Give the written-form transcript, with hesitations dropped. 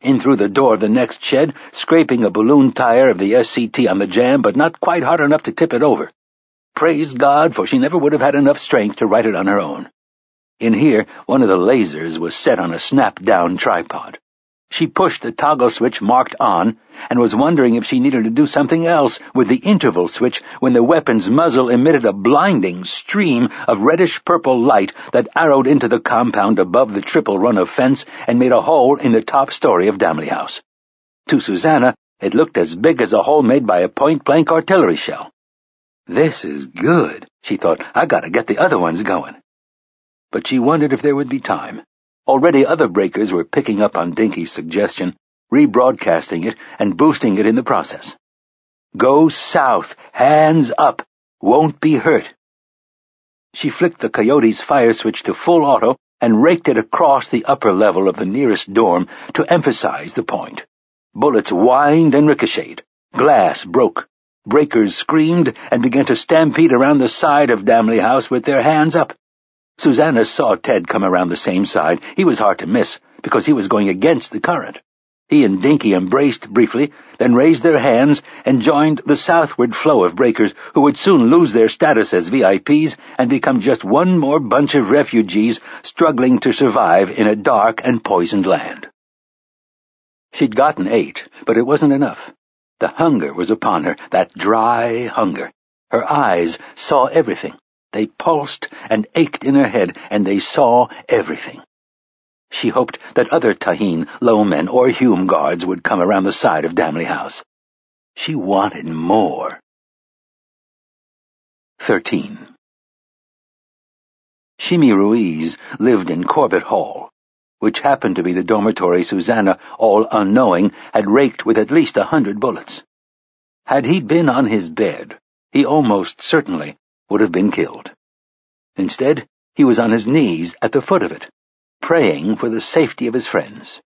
In through the door of the next shed, scraping a balloon tire of the SCT on the jam, but not quite hard enough to tip it over. Praise God, for she never would have had enough strength to right it on her own. In here, one of the lasers was set on a snap-down tripod. She pushed the toggle switch marked on and was wondering if she needed to do something else with the interval switch when the weapon's muzzle emitted a blinding stream of reddish-purple light that arrowed into the compound above the triple run of fence and made a hole in the top story of Damley House. To Susanna, it looked as big as a hole made by a point-blank artillery shell. "This is good," she thought. "I gotta get the other ones going." But she wondered if there would be time. Already other breakers were picking up on Dinky's suggestion, rebroadcasting it and boosting it in the process. "Go south, hands up, won't be hurt." She flicked the Coyote's fire switch to full auto and raked it across the upper level of the nearest dorm to emphasize the point. Bullets whined and ricocheted. Glass broke. Breakers screamed and began to stampede around the side of Damley House with their hands up. Susanna saw Ted come around the same side. He was hard to miss, because he was going against the current. He and Dinky embraced briefly, then raised their hands and joined the southward flow of breakers, who would soon lose their status as VIPs and become just one more bunch of refugees struggling to survive in a dark and poisoned land. She'd gotten 8, but it wasn't enough. The hunger was upon her, that dry hunger. Her eyes saw everything. They pulsed and ached in her head, and they saw everything. She hoped that other Taheen, Lowmen, or Hume guards would come around the side of Damley House. She wanted more. 13. Shimi Ruiz lived in Corbett Hall, which happened to be the dormitory Susanna, all unknowing, had raked with at least 100 bullets. Had he been on his bed, he almost certainly would have been killed. Instead, he was on his knees at the foot of it, praying for the safety of his friends.